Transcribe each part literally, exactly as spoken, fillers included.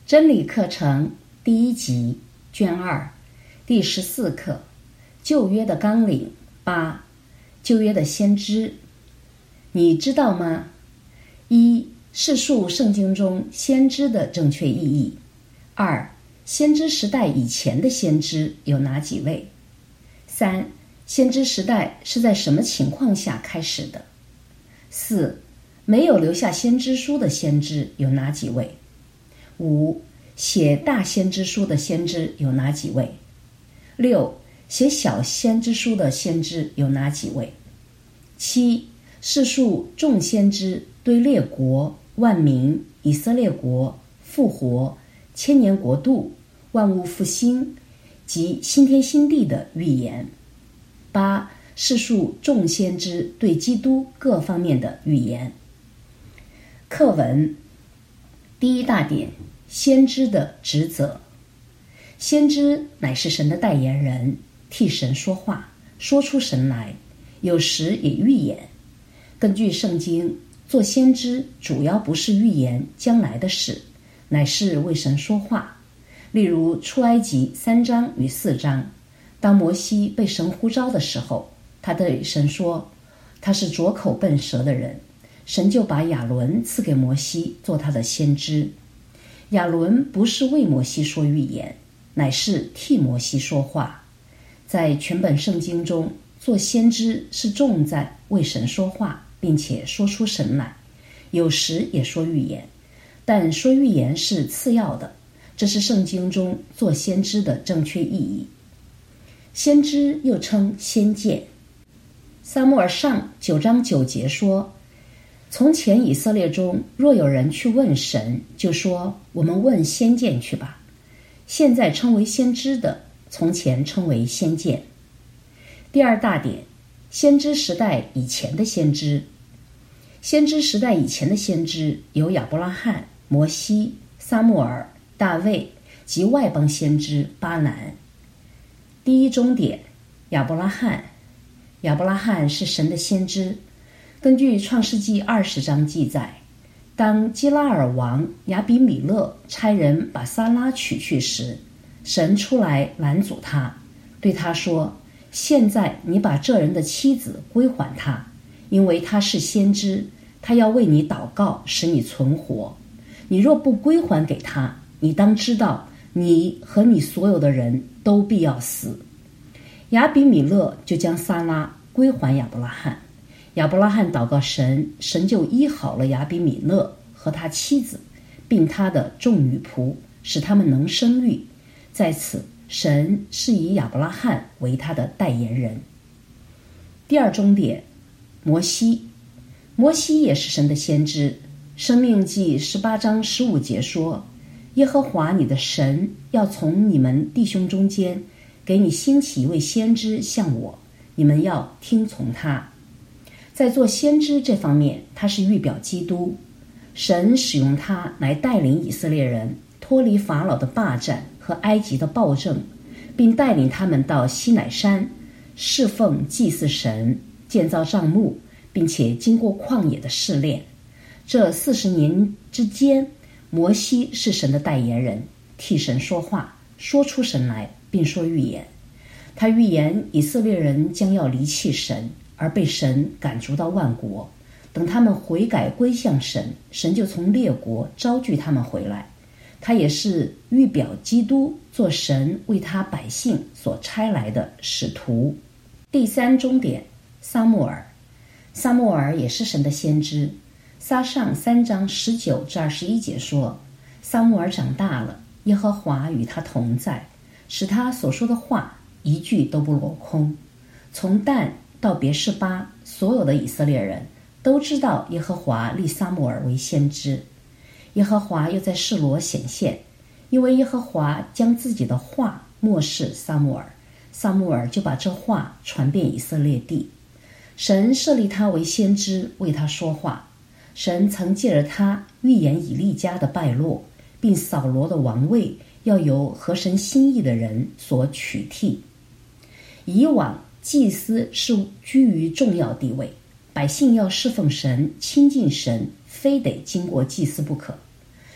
真理课程第一集卷二第十四课旧约的纲领八旧约的先知。你知道吗？一、释述圣经中先知的正确意义。二、先知时代以前的先知有哪几位？三、先知时代是在什么情况下开始的？四、没有留下先知书的先知有哪几位？五、写大先知书的先知有哪几位？六、写小先知书的先知有哪几位？七、释述众先知对列国、万民、以色列国、复活、千年国度、万物复兴及新天新地的预言。八、释述众先知对基督各方面的预言。课文第一大点，先知的职责。先知乃是神的代言人，替神说话，说出神来，有时也预言。根据圣经，做先知主要不是预言将来的事，乃是为神说话。例如出埃及三章与四章，当摩西被神呼召的时候，他对神说，他是拙口笨舌的人，神就把亚伦赐给摩西做他的先知。亚伦不是为摩西说预言，乃是替摩西说话。在全本圣经中，做先知是重在为神说话，并且说出神来，有时也说预言，但说预言是次要的，这是圣经中做先知的正确意义。先知又称先见。撒母耳上九章九节说，从前以色列中若有人去问神，就说我们问先见去吧。现在称为先知的，从前称为先见。第二大点，先知时代以前的先知。先知时代以前的先知有亚伯拉罕、摩西、撒母耳、大卫及外邦先知巴兰。第一中点，亚伯拉罕。亚伯拉罕是神的先知。根据创世纪二十章记载，当基拉尔王亚比米勒差人把撒拉娶去时，神出来拦阻他，对他说，现在你把这人的妻子归还他，因为他是先知，他要为你祷告，使你存活。你若不归还给他，你当知道你和你所有的人都必要死。亚比米勒就将撒拉归还亚伯拉罕。亚伯拉罕祷告神，神就医好了亚比米勒和他妻子，并他的众女仆，使他们能生育。在此，神是以亚伯拉罕为他的代言人。第二中点，摩西。摩西也是神的先知。申命记十八章十五节说，耶和华你的神要从你们弟兄中间给你兴起一位先知像我，你们要听从他。在做先知这方面，他是预表基督。神使用他来带领以色列人脱离法老的霸占和埃及的暴政，并带领他们到西乃山侍奉祭祀神，建造帐幕，并且经过旷野的试炼。这四十年之间，摩西是神的代言人，替神说话，说出神来，并说预言。他预言以色列人将要离弃神，而被神赶逐到万国。等他们悔改归向神，神就从列国招聚他们回来。他也是预表基督做神为他百姓所差来的使徒。第三中点，撒母耳。撒母耳也是神的先知。撒上三章十九至二十一节说，撒母耳长大了，耶和华与他同在，使他所说的话一句都不落空。从但到别是巴，所有的以色列人都知道耶和华立撒母耳为先知。耶和华又在示罗显现，因为耶和华将自己的话默示撒母耳，撒母耳就把这话传遍以色列地。神设立他为先知，为他说话。神曾借着他预言以利家的败落，并扫罗的王位要由合神心意的人所取替。以往祭司是居于重要地位，百姓要侍奉神、亲近神，非得经过祭司不可。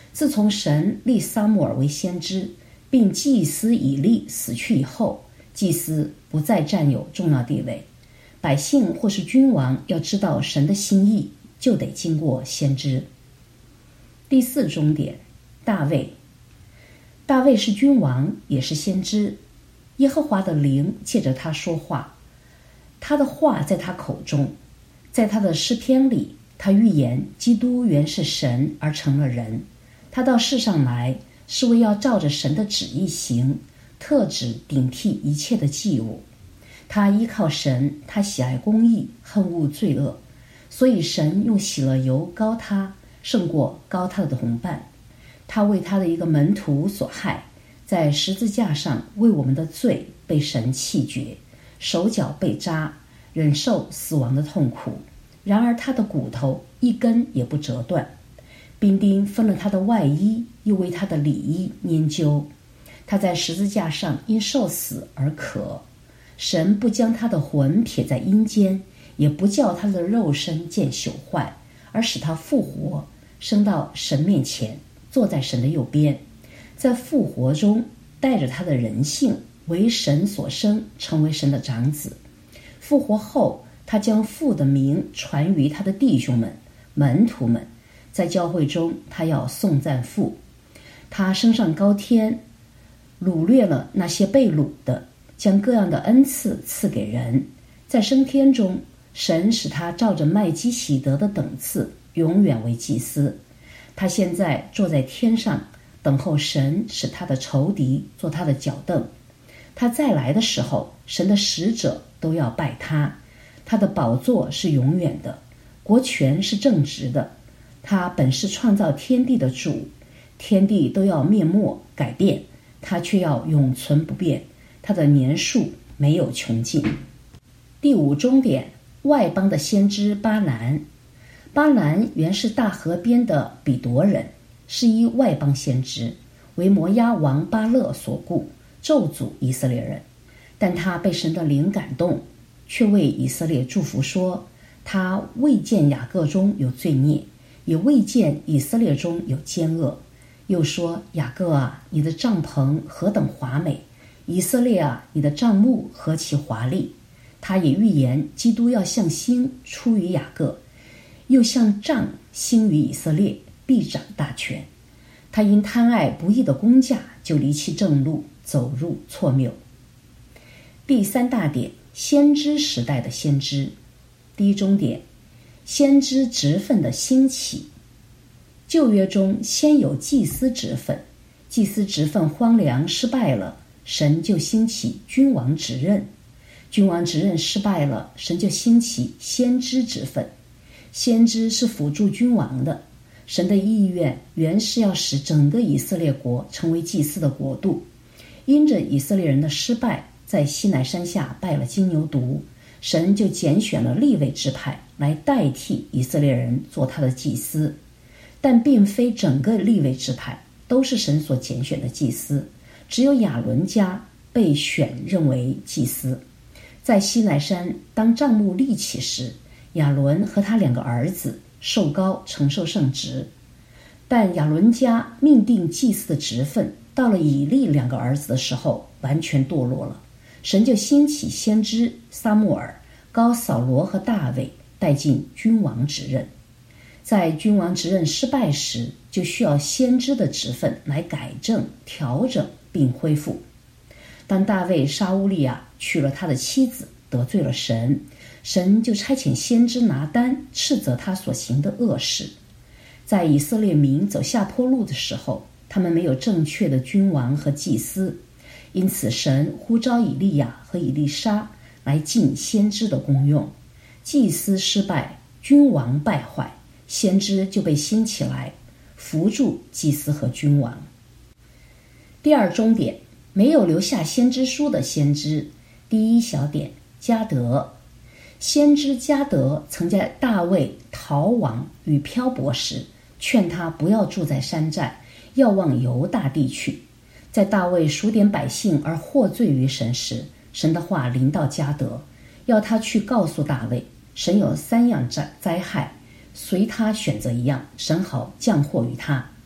自从神立撒母耳为先知，并祭司以利死去以后，祭司不再占有重要地位。百姓或是君王要知道神的心意，就得经过先知。第四终点，大卫。大卫是君王，也是先知。耶和华的灵借着他说话，他的话在他口中。在他的诗篇里，他预言基督原是神而成了人。他到世上来，是为要照着神的旨意行，特指顶替一切的祭物。他依靠神，他喜爱公义，恨恶罪恶，所以神用喜乐油膏他，胜过膏他的同伴。他为他的一个门徒所害，在十字架上为我们的罪被神弃绝，手脚被扎，忍受死亡的痛苦。然而他的骨头一根也不折断。兵丁分了他的外衣，又为他的里衣研究。他在十字架上因受死而渴。神不将他的魂撇在阴间，也不叫他的肉身见朽坏，而使他复活，升到神面前，坐在神的右边。在复活中带着他的人性，为神所生，成为神的长子。复活后，他将父的名传于他的弟兄们、门徒们。在教会中，他要颂赞父。他升上高天，掳掠了那些被掳的，将各样的恩赐赐给人。在升天中，神使他照着麦基洗德的等次，永远为祭司。他现在坐在天上，等候神使他的仇敌做他的脚凳。他再来的时候，神的使者都要拜他。他的宝座是永远的，国权是正直的。他本是创造天地的主，天地都要灭没改变，他却要永存不变。他的年数没有穷尽。第五终点，外邦的先知巴兰。巴兰原是大河边的比夺人，是一外邦先知，为摩押王巴勒所雇，咒诅以色列人。但他被神的灵感动，却为以色列祝福说，他未见雅各中有罪孽，也未见以色列中有奸恶。又说，雅各啊，你的帐篷何等华美，以色列啊，你的帐幕何其华丽。他也预言基督要像星出于雅各，又像杖兴于以色列，必掌大权。他因贪爱不义的工价，就离弃正路，走入错谬。第三大点，先知时代的先知。第一终点，先知职分的兴起。旧约中先有祭司职分，祭司职分荒凉失败了，神就兴起君王职任。君王职任失败了，神就兴起先知职分。先知是辅助君王的。神的意愿原是要使整个以色列国成为祭司的国度。因着以色列人的失败，在西乃山下拜了金牛犊，神就拣选了利未支派来代替以色列人做他的祭司。但并非整个利未支派都是神所拣选的祭司，只有亚伦家被选任为祭司。在西乃山当帐幕立起时，亚伦和他两个儿子受膏承受圣职。但亚伦家命定祭司的职分，到了以利两个儿子的时候，完全堕落了。神就兴起先知撒母耳，膏扫罗和大卫带进君王职任。在君王职任失败时，就需要先知的职分来改正、调整并恢复。当大卫杀乌利亚，娶了他的妻子，得罪了神，神就差遣先知拿单斥责他所行的恶事。在以色列民走下坡路的时候，他们没有正确的君王和祭司，因此神呼召以利亚和以利沙来尽先知的功用。祭司失败，君王败坏，先知就被兴起来，扶助祭司和君王。第二终点，没有留下先知书的先知。第一小点，迦得。先知迦得曾在大卫逃亡与漂泊时，劝他不要住在山寨，要往犹大地去。在大卫数点百姓而获罪于神时，神的话临到迦得，要他去告诉大卫，神有三样灾灾害，随他选择一样，神好降祸于他。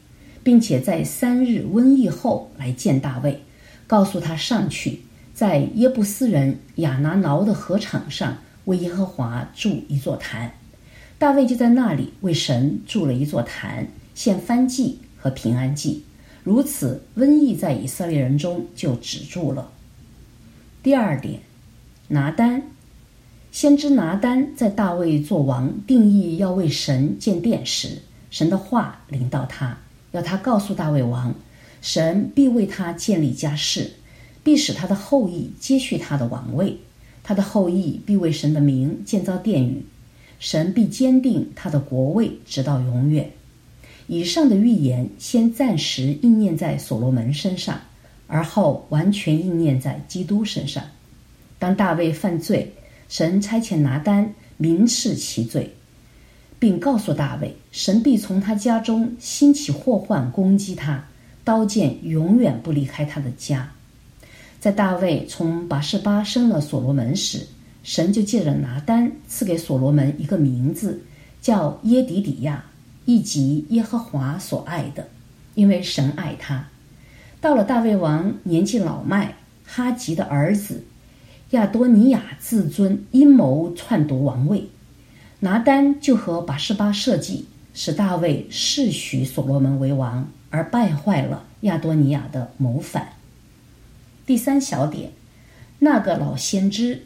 并且在三日瘟疫后来见大卫，告诉他上去，在耶布斯人亚拿挠的禾场上为耶和华筑一座坛。大卫就在那里为神筑了一座坛，献燔祭和平安祭，如此瘟疫在以色列人中就止住了。第二点，拿单。先知拿单在大卫做王定义要为神建殿时，神的话临到他，要他告诉大卫王，神必为他建立家室，必使他的后裔接续他的王位，他的后裔必为神的名建造殿宇，神必坚定他的国位直到永远。以上的预言先暂时应验在所罗门身上，而后完全应验在基督身上。当大卫犯罪，神差遣拿单明斥其罪，并告诉大卫，神必从他家中兴起祸患攻击他，刀剑永远不离开他的家。在大卫从拔示巴生了所罗门时，神就借着拿单赐给所罗门一个名字，叫耶底底亚，意即耶和华所爱的，因为神爱他。到了大卫王年纪老迈，哈吉的儿子亚多尼亚自尊阴谋篡夺王位，拿单就和拔示巴设计，使大卫世许所罗门为王，而败坏了亚多尼亚的谋反。第三小点，那个老先知。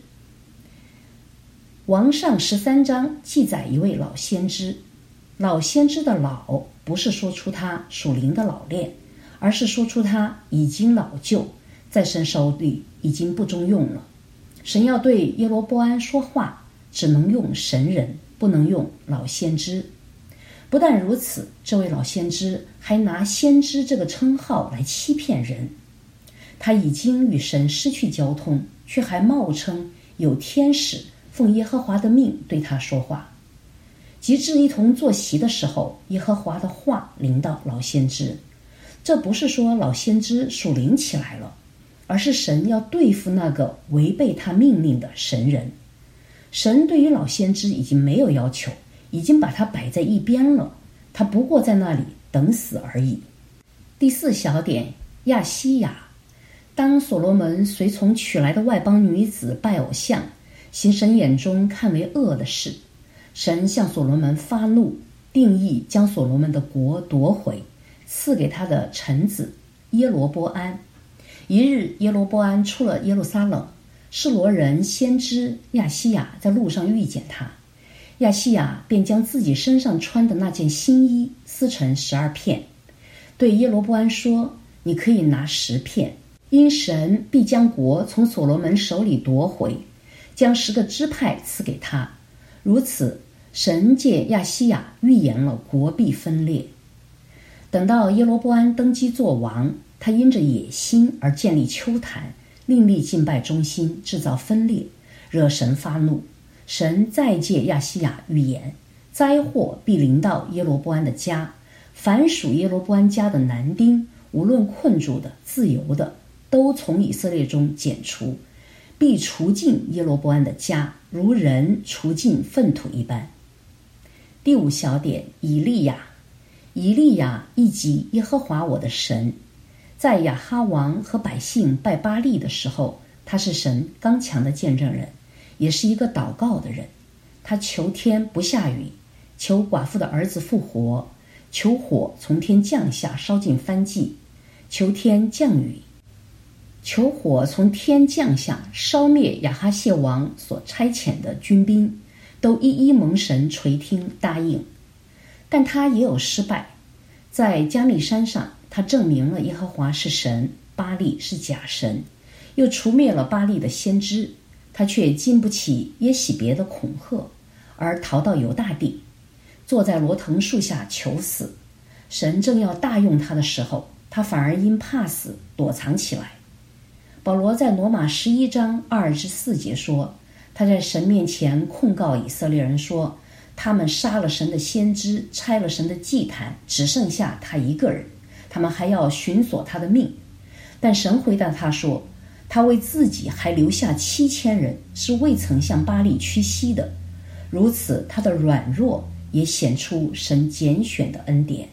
王上十三章记载一位老先知，老先知的老不是说出他属灵的老练，而是说出他已经老旧，在神手里已经不中用了。神要对耶罗波安说话，只能用神人，不能用老先知。不但如此，这位老先知还拿先知这个称号来欺骗人。他已经与神失去交通，却还冒称有天使奉耶和华的命对他说话。及至一同坐席的时候，耶和华的话临到老先知。这不是说老先知属灵起来了，而是神要对付那个违背他命令的神人。神对于老先知已经没有要求，已经把他摆在一边了，他不过在那里等死而已。第四小点，亚西亚。当所罗门随从娶来的外邦女子拜偶像，行神眼中看为恶的事，神向所罗门发怒，定义将所罗门的国夺回，赐给他的臣子耶罗波安。一日，耶罗波安出了耶路撒冷，示罗人先知亚西亚在路上遇见他，亚西亚便将自己身上穿的那件新衣撕成十二片，对耶罗波安说，你可以拿十片，因神必将国从所罗门手里夺回，将十个支派赐给他。如此，神借亚西亚预言了国必分裂。等到耶罗波安登基做王，他因着野心而建立丘坛，另立敬拜中心，制造分裂，惹神发怒。神再借亚西亚预言，灾祸必临到耶罗波安的家，凡属耶罗波安家的男丁，无论困住的、自由的，都从以色列中剪除，必除尽耶罗波安的家，如人除尽粪土一般。第五小点，以利亚。以利亚意即耶和华我的神。在亚哈王和百姓拜巴力的时候，他是神刚强的见证人，也是一个祷告的人。他求天不下雨，求寡妇的儿子复活，求火从天降下烧尽燔祭，求天降雨，求火从天降下烧灭亚哈谢王所差遣的军兵，都一一蒙神垂听答应。但他也有失败，在加利山上，他证明了耶和华是神，巴力是假神，又除灭了巴力的先知。他却经不起耶洗别的恐吓，而逃到犹大地，坐在罗藤树下求死。神正要大用他的时候，他反而因怕死躲藏起来。保罗在罗马十一章二至四节说，他在神面前控告以色列人说，他们杀了神的先知，拆了神的祭坛，只剩下他一个人，他们还要寻索他的命。但神回答他说，他为自己还留下七千人，是未曾向巴力屈膝的。如此，他的软弱也显出神拣选的恩典，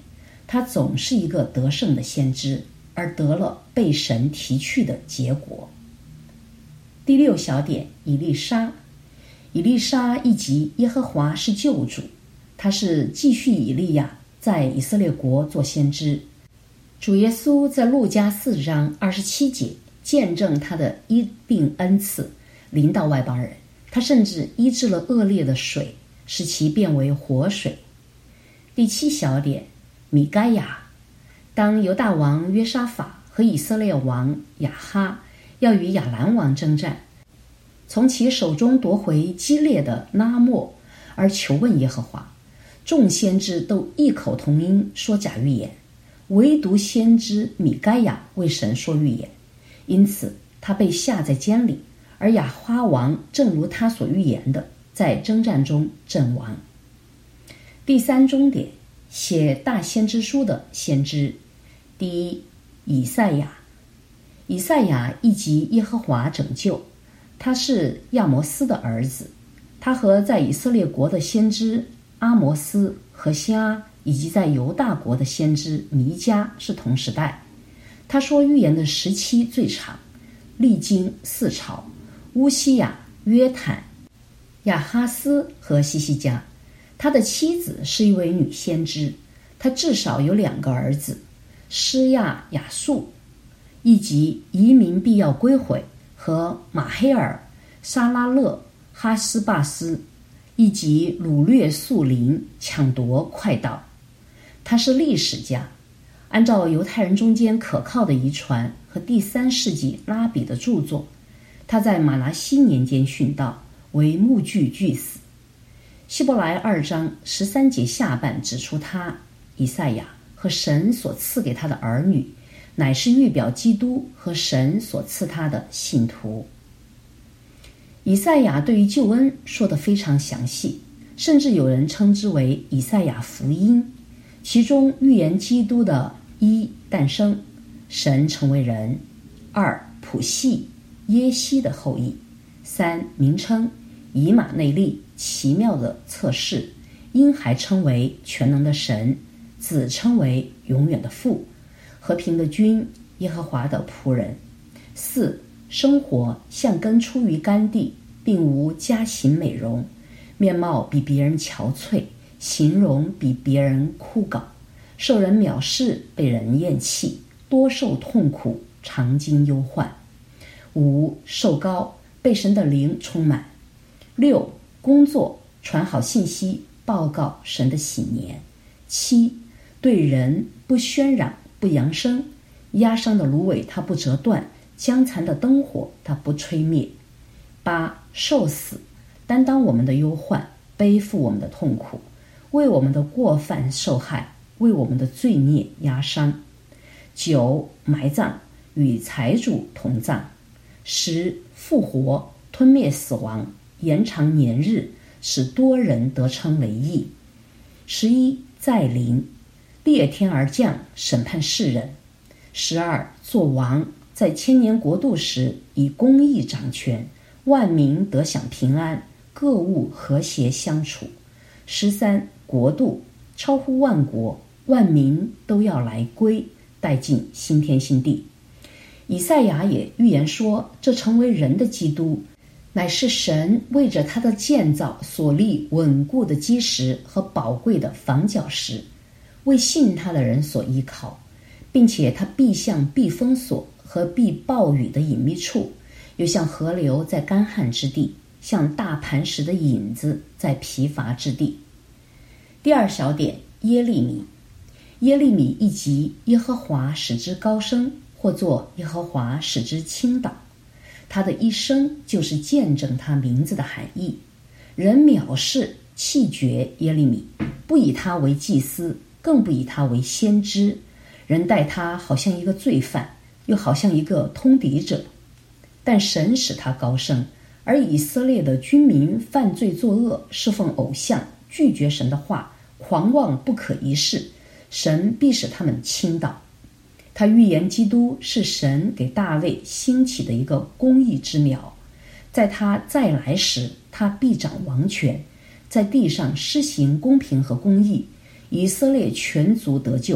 他总是一个得胜的先知，而得了被神提去的结果。第六小点，以利沙。以利沙一级耶和华是救主，他是继续以利亚在以色列国做先知。主耶稣在路加四章二十七节见证他的医病恩赐临到外邦人，他甚至医治了恶劣的水，使其变为活水。第七小点，米该亚。当犹大王约沙法和以色列王亚哈要与亚兰王征战，从其手中夺回基列的拉末，而求问耶和华，众先知都异口同音说假预言，唯独先知米该亚为神说预言，因此他被下在监里，而亚哈王正如他所预言的，在征战中阵亡。第三终点，写大先知书的先知。第一，以赛亚。以赛亚一级耶和华拯救，他是亚摩斯的儿子，他和在以色列国的先知阿摩斯、何西阿以及在犹大国的先知弥迦是同时代。他说预言的时期最长，历经四朝：乌西雅、约坦、亚哈斯和西西家。他的妻子是一位女先知，他至少有两个儿子：施亚、雅述，以及移民必要归回，和马黑尔、沙拉勒、哈斯巴斯，以及掳掠树林、抢夺快道。他是历史家，按照犹太人中间可靠的遗传和第三世纪拉比的著作，他在马拿西年间殉道，为目剧俱死。希伯来二章十三节下半指出他以赛亚和神所赐给他的儿女，乃是预表基督和神所赐他的信徒。以赛亚对于救恩说得非常详细，甚至有人称之为以赛亚福音，其中预言基督的一诞生，神成为人；二谱系耶西的后裔；三名称以马内利，奇妙的测试，婴孩称为全能的神，子称为永远的父，和平的君，耶和华的仆人。四生活像根出于干地，并无佳形美容，面貌比别人憔悴，形容比别人枯槁，受人藐视，被人厌弃，多受痛苦，常经忧患。五受膏，被神的灵充满。六工作，传好信息，报告神的喜年。七对人不喧嚷，不扬声，压伤的芦苇它不折断，将残的灯火它不吹灭。八受死，担当我们的忧患，背负我们的痛苦，为我们的过犯受害，为我们的罪孽压伤。九埋葬，与财主同葬。十复活，吞灭死亡，延长年日，使多人得称为义。十一再临，裂天而降，审判世人。十二作王，在千年国度时以公义掌权，万民得享平安，各物和谐相处。十三国度超乎万国，万民都要来归，带进新天新地。以赛亚也预言说，这成为人的基督，乃是神为着他的建造所立稳固的基石和宝贵的房角石，为信他的人所依靠，并且他必像避风所和避暴雨的隐秘处，又像河流在干旱之地，像大磐石的影子在疲乏之地。第二小点，耶利米。耶利米一级耶和华使之高升，或作耶和华使之倾倒。他的一生就是见证他名字的含义。人藐视弃绝耶利米，不以他为祭司，更不以他为先知。人待他好像一个罪犯，又好像一个通敌者。但神使他高升，而以色列的军民犯罪作恶，侍奉偶像，拒绝神的话，狂妄不可一世，神必使他们倾倒。他预言基督是神给大卫兴起的一个公义之苗，在他再来时，他必掌王权，在地上施行公平和公义，以色列全族得救，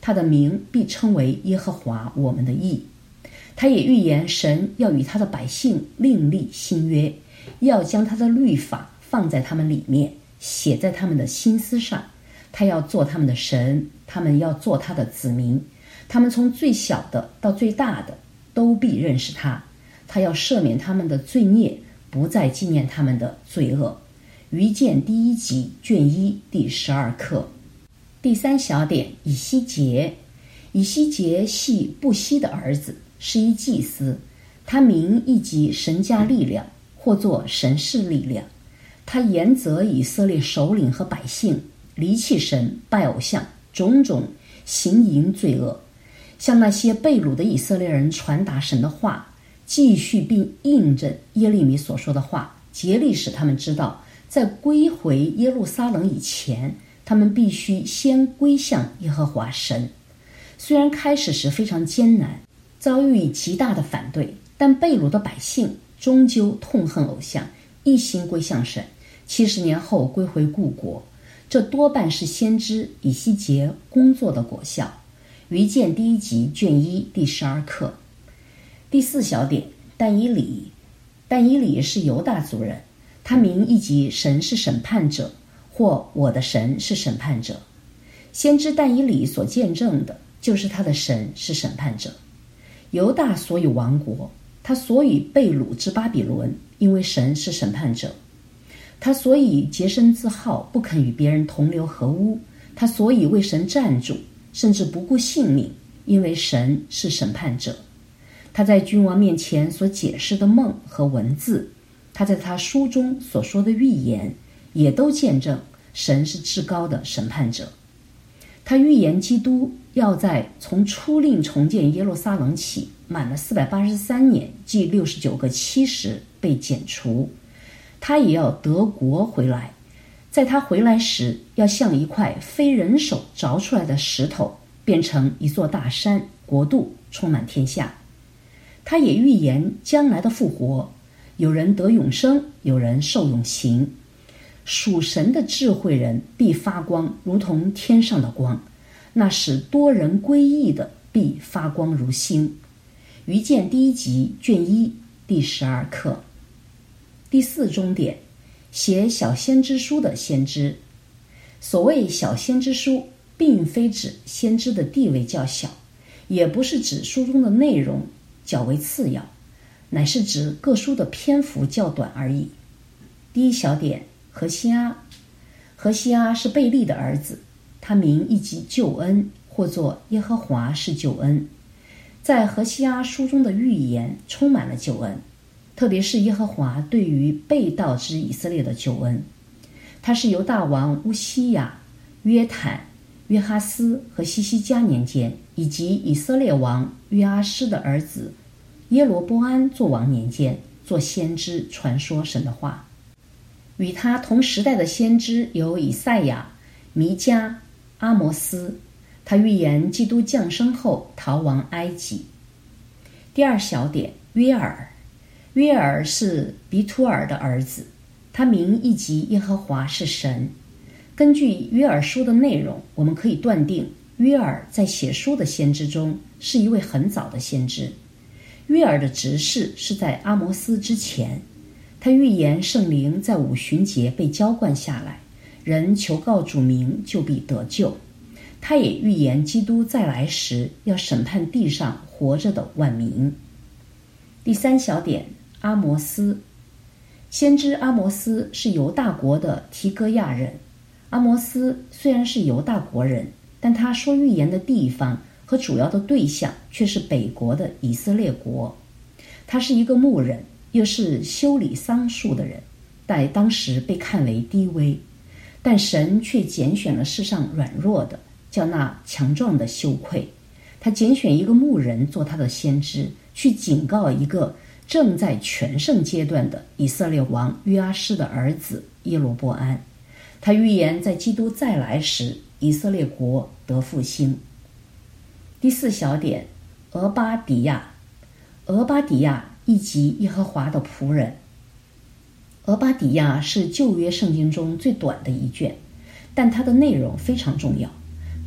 他的名必称为耶和华我们的义。他也预言神要与他的百姓另立新约，要将他的律法放在他们里面，写在他们的心思上。他要做他们的神，他们要做他的子民。他们从最小的到最大的都必认识他。他要赦免他们的罪孽，不再纪念他们的罪恶。于见第一集卷一第十二课。第三小点，以西结。以西结系布西的儿子，是一祭司，他名亦即神家力量，或作神事力量。他严责以色列首领和百姓离弃神，拜偶像，种种行淫罪恶，向那些被掳的以色列人传达神的话，继续并印证耶利米所说的话，竭力使他们知道，在归回耶路撒冷以前，他们必须先归向耶和华神。虽然开始时非常艰难，遭遇极大的反对，但被掳的百姓终究痛恨偶像，一心归向神。七十年后归回故国，这多半是先知以西结工作的果效。于见第一集卷一第十二课。第四小点，但以理。但以理是犹大族人，他名亦即神是审判者，或我的神是审判者。先知但以理所见证的，就是他的神是审判者。犹大所以亡国，他所以被掳至巴比伦，因为神是审判者。他所以洁身自好，不肯与别人同流合污。他所以为神站住，甚至不顾性命，因为神是审判者。他在君王面前所解释的梦和文字，他在他书中所说的预言，也都见证神是至高的审判者。他预言基督要在从初令重建耶路撒冷起，满了四百八十三年，即六十九个七时被剪除。他也要得国回来，在他回来时，要像一块非人手凿出来的石头，变成一座大山，国度充满天下。他也预言将来的复活，有人得永生，有人受永刑。属神的智慧人必发光，如同天上的光；那使多人归义的必发光如星。于见第一集卷一第十二课。第四中点，写小先知书的先知。所谓小先知书，并非指先知的地位较小，也不是指书中的内容较为次要，乃是指各书的篇幅较短而已。第一小点，何西阿。何西阿是贝利的儿子，他名亦即救恩，或作耶和华是救恩。在何西阿书中的预言充满了救恩，特别是耶和华对于被盗之以色列的救恩。他是犹大王乌西雅、约坦、约哈斯和西西家年间，以及以色列王约阿施的儿子耶罗波安作王年间，做先知传说神的话。与他同时代的先知有以赛亚、弥迦、阿摩斯，他预言基督降生后逃亡埃及。第二小点，约珥。约珥是比图尔的儿子，他名亦即耶和华是神。根据约珥书的内容，我们可以断定约珥在写书的先知中是一位很早的先知。约珥的执事是在阿摩斯之前，他预言圣灵在五旬节被浇灌下来，人求告主名就必得救。他也预言基督再来时要审判地上活着的万民。第三小点，阿摩斯。先知阿摩斯是犹大国的提哥亚人。阿摩斯虽然是犹大国人，但他说预言的地方和主要的对象却是北国的以色列国。他是一个牧人，又是修理桑树的人，在当时被看为低微，但神却拣选了世上软弱的，叫那强壮的羞愧。他拣选一个牧人做他的先知，去警告一个正在全盛阶段的以色列王约阿施的儿子耶罗波安。他预言在基督再来时，以色列国得复兴。第四小点，俄巴底亚。俄巴底亚亦即耶和华的仆人。俄巴底亚是旧约圣经中最短的一卷，但它的内容非常重要。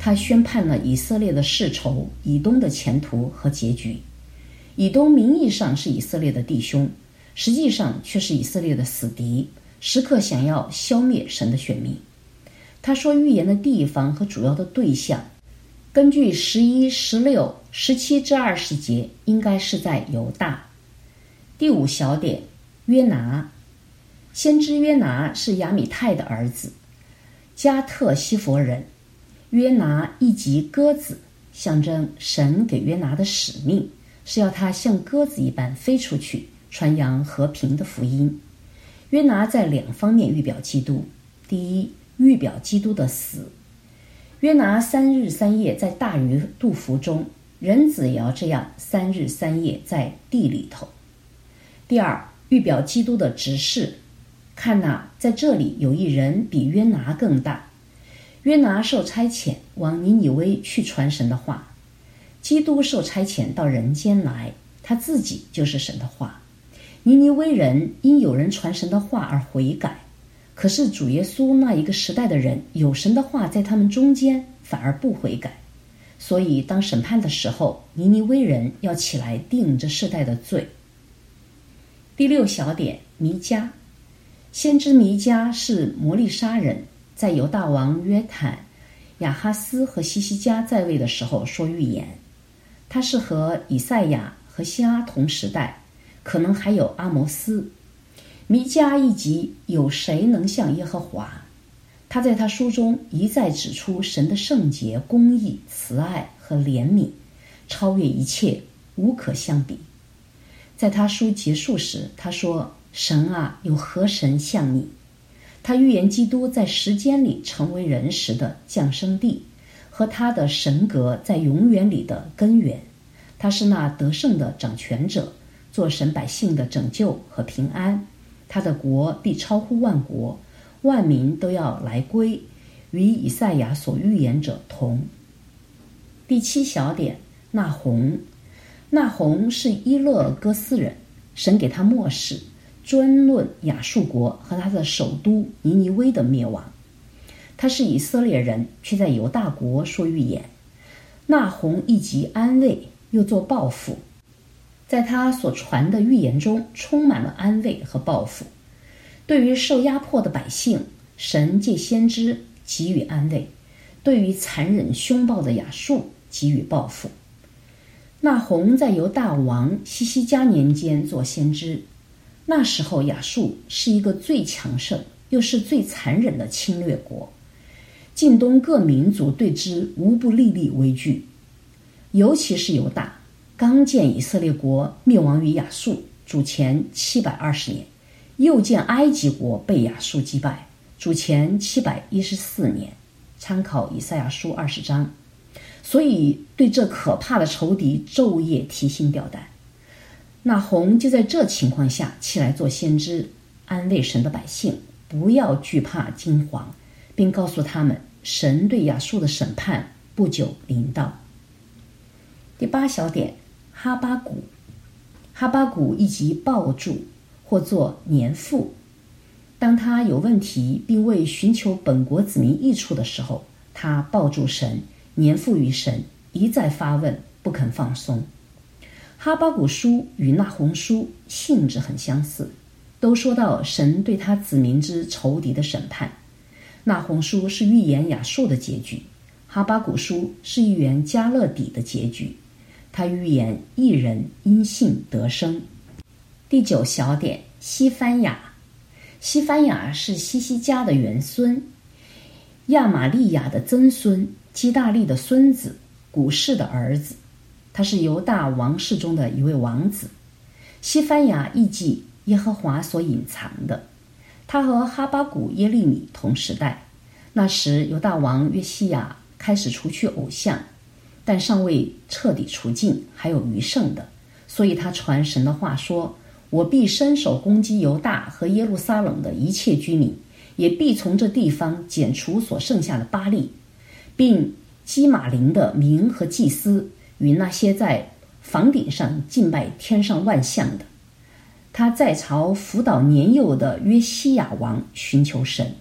他宣判了以色列的世仇、以东的前途和结局。以东名义上是以色列的弟兄，实际上却是以色列的死敌，时刻想要消灭神的选民。他说预言的地方和主要的对象，根据十一、十六、十七至二十节，应该是在犹大。第五小点，约拿。先知约拿是亚米泰的儿子，加特西弗人。约拿亦即鸽子，象征神给约拿的使命，是要他像鸽子一般飞出去，传扬和平的福音。约拿在两方面预表基督。第一，预表基督的死。约拿三日三夜在大鱼肚腹中，人子也要这样三日三夜在地里头。第二，预表基督的执事。看哪，在这里有一人比约拿更大。约拿受差遣往尼尼微去传神的话，基督受差遣到人间来，他自己就是神的话。尼尼微人因有人传神的话而悔改，可是主耶稣那一个时代的人，有神的话在他们中间，反而不悔改。所以当审判的时候，尼尼微人要起来定这世代的罪。第六小点，弥迦。先知弥迦是摩利沙人，在犹大王约坦、亚哈斯和西西家在位的时候说预言。他是和以赛亚和西阿同时代，可能还有阿摩斯。弥迦一集有谁能像耶和华？他在他书中一再指出神的圣洁、公义、慈爱和怜悯，超越一切，无可相比。在他书结束时，他说：神啊，有何神像你？他预言基督在时间里成为人时的降生地，和他的神格在永远里的根源。他是那得胜的掌权者，做神百姓的拯救和平安。他的国必超乎万国，万民都要来归，与以赛亚所预言者同。第七小点，那鸿。那鸿是伊勒哥斯人，神给他默示，专论亚述国和他的首都尼尼微的灭亡。他是以色列人，却在犹大国说预言。那鸿一即安慰，又做报复。在他所传的预言中，充满了安慰和报复。对于受压迫的百姓，神借先知给予安慰；对于残忍凶暴的亚述，给予报复。那鸿在犹大王西西家年间做先知，那时候亚述是一个最强盛又是最残忍的侵略国，近东各民族对之无不历历为惧。尤其是犹大，刚见以色列国灭亡于亚述，主前七百二十年，又见埃及国被亚述击败，主前七百一十四年，参考以赛亚书二十章。所以对这可怕的仇敌昼夜提心吊胆。那鸿就在这情况下起来做先知，安慰神的百姓不要惧怕惊惶，并告诉他们神对亚述的审判不久临到。第八小点，哈巴谷。哈巴谷亦即抱住，或作年父。当他有问题并为寻求本国子民益处的时候，他抱住神，年父于神，一再发问，不肯放松。哈巴谷书与那鸿书性质很相似，都说到神对他子民之仇敌的审判。那鸿书是预言亚述的结局，哈巴谷书是预言加勒底的结局。他预言一人因信得生。第九小点，西番雅。西番雅是西西家的元孙，亚玛利亚的曾孙，基大利的孙子，古士的儿子。他是犹大王室中的一位王子。西番雅亦即耶和华所隐藏的。他和哈巴谷、耶利米同时代。那时犹大王约西亚开始除去偶像，但尚未彻底除尽，还有余剩的，所以他传神的话说：我必伸手攻击犹大和耶路撒冷的一切居民，也必从这地方剪除所剩下的巴力，并基马林的民和祭司与那些在房顶上敬拜天上万象的。他在朝辅导年幼的约西亚王寻求神，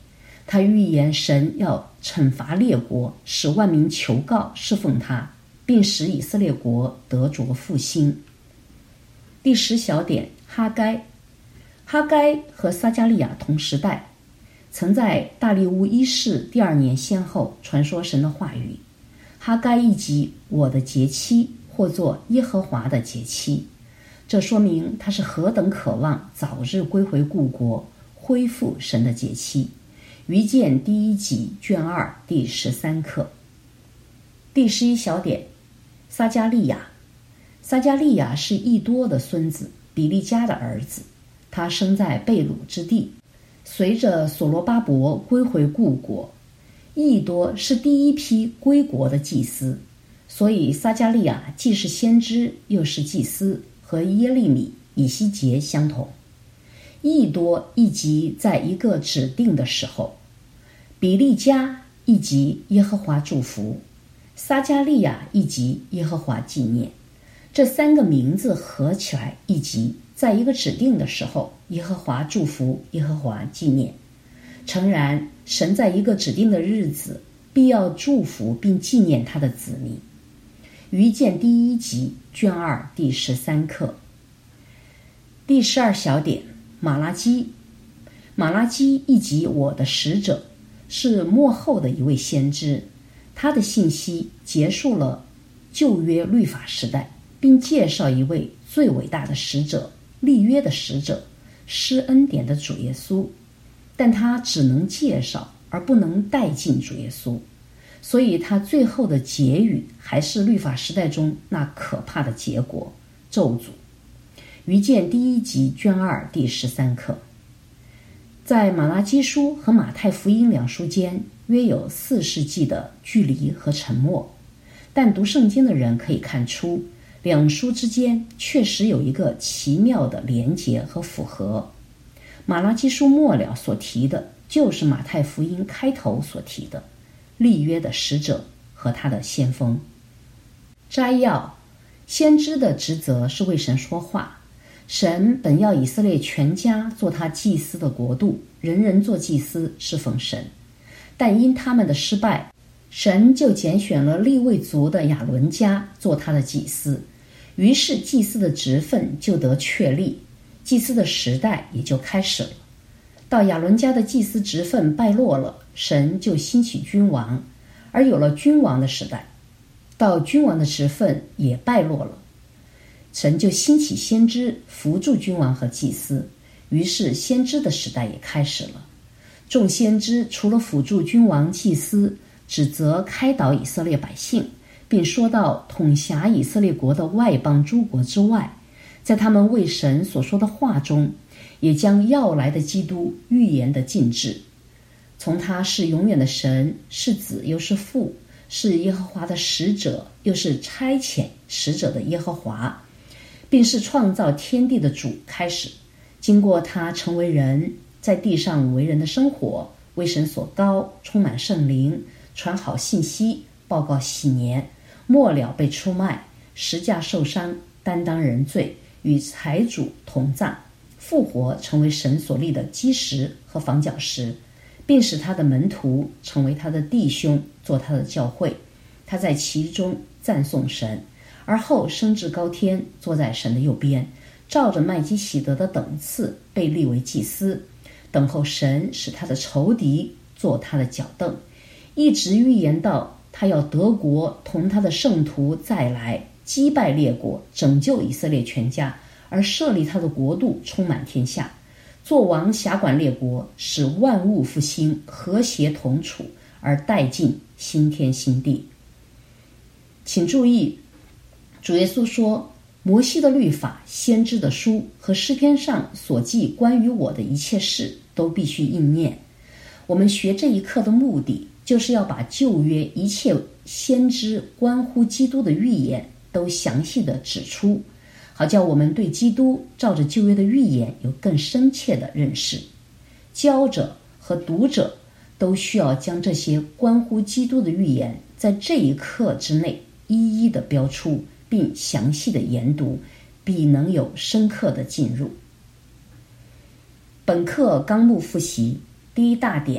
他预言神要惩罚列国，使万民求告侍奉他，并使以色列国得着复兴。第十小点，哈该。哈该和撒迦利亚同时代，曾在大利乌一世第二年先后传说神的话语。哈该一集我的节期，或作耶和华的节期，这说明他是何等渴望早日归回故国，恢复神的节期。于见第一集卷二第十三课。第十一小点，撒迦利亚。撒迦利亚是益多的孙子，比利家的儿子，他生在被掳之地，随着所罗巴伯归回故国。益多是第一批归国的祭司，所以撒迦利亚既是先知又是祭司，和耶利米、以西结相同。益多一集在一个指定的时候，比利家一集耶和华祝福，撒迦利亚一集耶和华纪念。这三个名字合起来一集，在一个指定的时候，耶和华祝福，耶和华纪念。诚然，神在一个指定的日子必要祝福并纪念他的子民。于见第一集卷二第十三课。第十二小点，马拉基。马拉基一集我的使者，是末后的一位先知，他的信息结束了旧约律法时代，并介绍一位最伟大的使者，立约的使者，施恩典的主耶稣。但他只能介绍而不能带进主耶稣，所以他最后的结语还是律法时代中那可怕的结果，咒诅。于见第一集卷二第十三课。在马拉基书和马太福音两书间约有四世纪的距离和沉默，但读圣经的人可以看出，两书之间确实有一个奇妙的连结和符合。马拉基书末了所提的，就是马太福音开头所提的立约的使者和他的先锋。摘要：先知的职责是为神说话，神本要以色列全家做他祭司的国度，人人做祭司侍奉神。但因他们的失败，神就拣选了利未族的亚伦家做他的祭司，于是祭司的职分就得确立，祭司的时代也就开始了。到亚伦家的祭司职分败落了，神就兴起君王，而有了君王的时代。到君王的职分也败落了，神就兴起先知扶助君王和祭司，于是先知的时代也开始了。众先知除了辅助君王祭司，指责开导以色列百姓，并说到统辖以色列国的外邦诸国之外，在他们为神所说的话中，也将要来的基督预言的尽致。从他是永远的神，是子又是父，是耶和华的使者，又是差遣使者的耶和华，并是创造天地的主开始，经过他成为人，在地上为人的生活，为神所膏，充满圣灵，传好信息，报告喜年，末了被出卖，十架受伤，担当人罪，与财主同葬，复活成为神所立的基石和房角石，并使他的门徒成为他的弟兄，做他的教会。他在其中赞颂神，而后升至高天，坐在神的右边，照着麦基洗德的等次被立为祭司，等候神使他的仇敌做他的脚凳，一直预言到他要得国，同他的圣徒再来，击败列国，拯救以色列全家，而设立他的国度，充满天下，做王辖管列国，使万物复兴，和谐同处，而带进新天新地。请注意，主耶稣说，摩西的律法、先知的书和诗篇上所记关于我的一切事都必须应验。我们学这一课的目的，就是要把旧约一切先知关乎基督的预言都详细的指出，好叫我们对基督照着旧约的预言有更深切的认识。教者和读者都需要将这些关乎基督的预言在这一课之内一一的标出，并详细的研读，必能有深刻的进入。本课纲目复习：第一大点，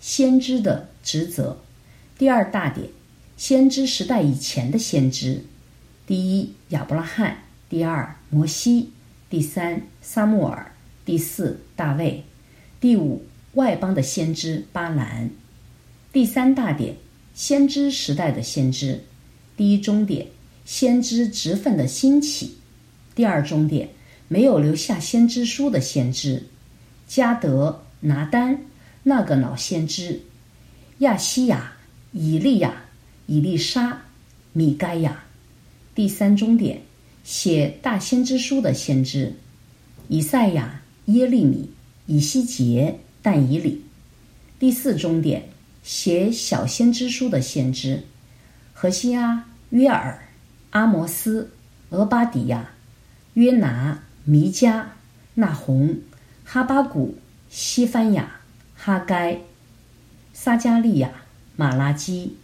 先知的职责。第二大点，先知时代以前的先知。第一，亚伯拉罕；第二，摩西；第三，撒母耳；第四，大卫；第五，外邦的先知巴兰。第三大点，先知时代的先知。第一中点，先知职分的兴起。第二中点，没有留下先知书的先知。迦得、拿单，那个老先知；亚西亚、以利亚、以利沙、米该亚。第三中点，写大先知书的先知：以赛亚、耶利米、以西结、但以理。第四中点，写小先知书的先知：何西阿、约珥、阿摩斯、俄巴底亚、约拿、弥迦、那鸿、哈巴谷、西番雅、哈该、撒加利亚、马拉基。